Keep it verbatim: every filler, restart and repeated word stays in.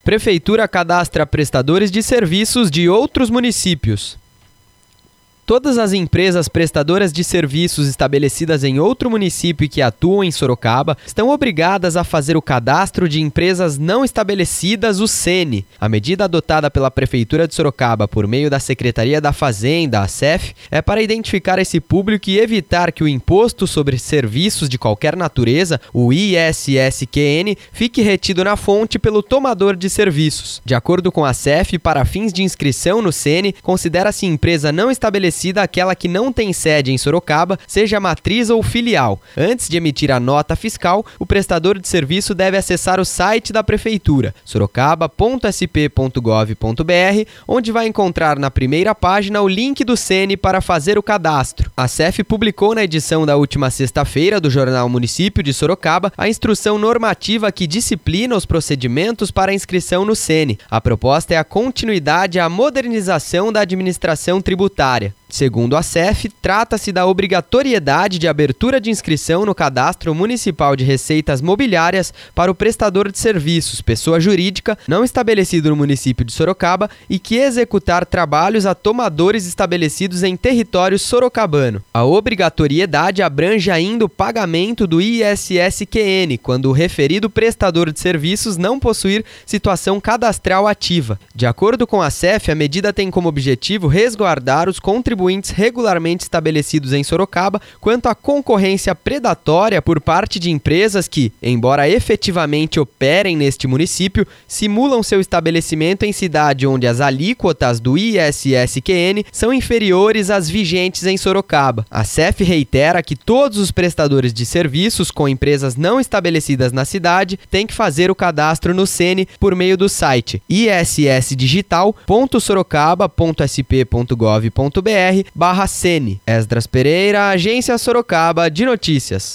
Prefeitura cadastra prestadores de serviços de outros municípios. Todas as empresas prestadoras de serviços estabelecidas em outro município e que atuam em Sorocaba estão obrigadas a fazer o cadastro de empresas não estabelecidas, o S E N. A medida adotada pela Prefeitura de Sorocaba por meio da Secretaria da Fazenda, a S E F, é para identificar esse público e evitar que o Imposto sobre Serviços de Qualquer Natureza, o I S S Q N, fique retido na fonte pelo tomador de serviços. De acordo com a S E F, para fins de inscrição no S E N, considera-se empresa não estabelecida aquela que não tem sede em Sorocaba, seja matriz ou filial. Antes de emitir a nota fiscal, o prestador de serviço deve acessar o site da Prefeitura, sorocaba ponto s p ponto gov ponto b r, onde vai encontrar na primeira página o link do S E N para fazer o cadastro. A S E F publicou na edição da última sexta-feira do Jornal Município de Sorocaba a instrução normativa que disciplina os procedimentos para a inscrição no S E N. A proposta é a continuidade e a modernização da administração tributária. Segundo a S E F, trata-se da obrigatoriedade de abertura de inscrição no Cadastro Municipal de Receitas Mobiliárias para o prestador de serviços, pessoa jurídica, não estabelecido no município de Sorocaba e que executar trabalhos a tomadores estabelecidos em território sorocabano. A obrigatoriedade abrange ainda o pagamento do I S S Q N, quando o referido prestador de serviços não possuir situação cadastral ativa. De acordo com a S E F, a medida tem como objetivo resguardar os contribuintes regularmente estabelecidos em Sorocaba quanto à concorrência predatória por parte de empresas que, embora efetivamente operem neste município, simulam seu estabelecimento em cidade onde as alíquotas do I S S Q N são inferiores às vigentes em Sorocaba. A S E F reitera que todos os prestadores de serviços com empresas não estabelecidas na cidade têm que fazer o cadastro no S E N por meio do site i s s digital ponto sorocaba ponto s p ponto gov ponto b r barra S E N. Esdras Pereira, Agência Sorocaba de Notícias.